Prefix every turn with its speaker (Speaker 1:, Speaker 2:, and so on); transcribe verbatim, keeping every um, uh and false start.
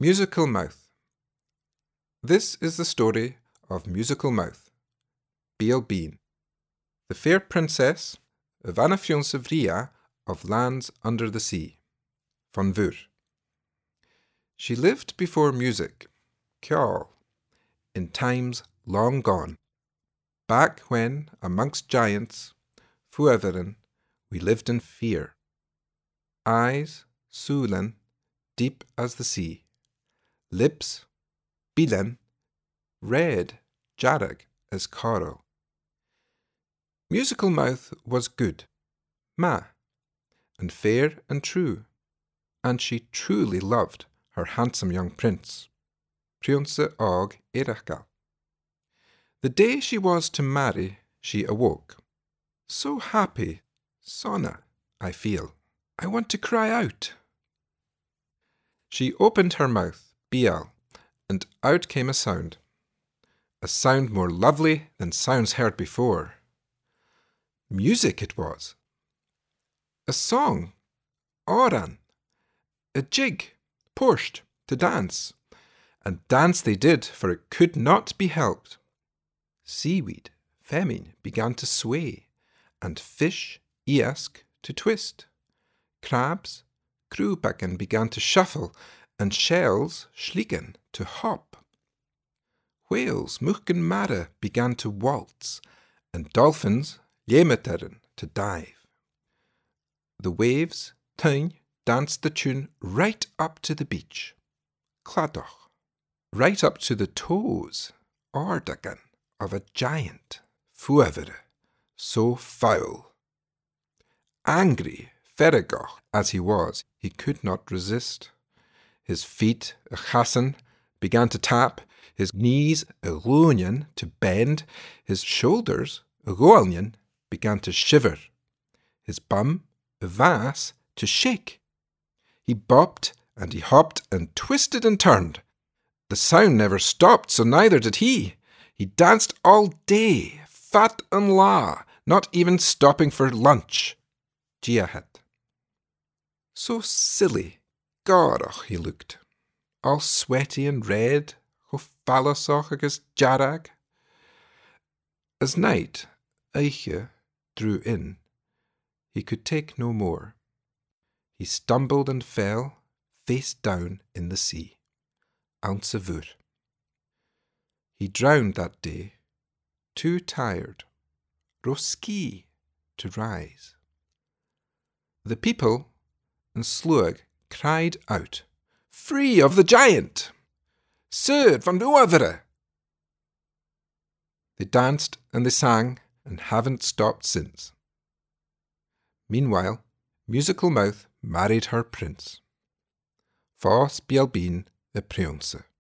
Speaker 1: Musical Mouth. This is the story of Musical Mouth, Beal Bean, the fair princess of Anafionse Vria of lands under the sea, von Vur. She lived before music, Kjall, in times long gone, back when, amongst giants, Fueveren, we lived in fear. Eyes, Sulen, deep as the sea. Lips, Bilen, red, Jarag as coral. Musical Mouth was good, ma, and fair and true, and she truly loved her handsome young prince, Prionse Og Erachgal. The day she was to marry, she awoke. So happy, Sona, I feel. I want to cry out. She opened her mouth, Beal, and out came a sound. A sound more lovely than sounds heard before. Music it was. A song, Oran. A jig, Porscht, to dance. And dance they did, for it could not be helped. Seaweed, Femin, began to sway, and fish, Iask, to twist. Crabs, Krubacken, began to shuffle, and shells, Schlieken, to hop. Whales, Muchken Mare, began to waltz, and dolphins, Jemeteren, to dive. The waves, Tuin, danced the tune right up to the beach, Cladoch, right up to the toes, Ordagan, of a giant, Fuevere, so foul. Angry, Ferragoch, as he was, he could not resist. His feet, a chassan, began to tap, his knees, a roonian, to bend, his shoulders, a roalnian, began to shiver, his bum, a vas, to shake. He bopped, and he hopped, and twisted and turned. The sound never stopped, so neither did he. He danced all day, fat and la, not even stopping for lunch. Giahet. So silly, Gorach he looked, all sweaty and red, ho fallosoch agus Jarag. As night, Eiche, drew in, he could take no more. He stumbled and fell, face down in the sea, Anse Vur. He drowned that day, too tired, Roski, to rise. The people, and Sluag, cried out, "Free of the giant! Sir van Fuevere!" They danced and they sang and haven't stopped since. Meanwhile, Musical Mouth married her prince. Fos Beal Bean y Prionse.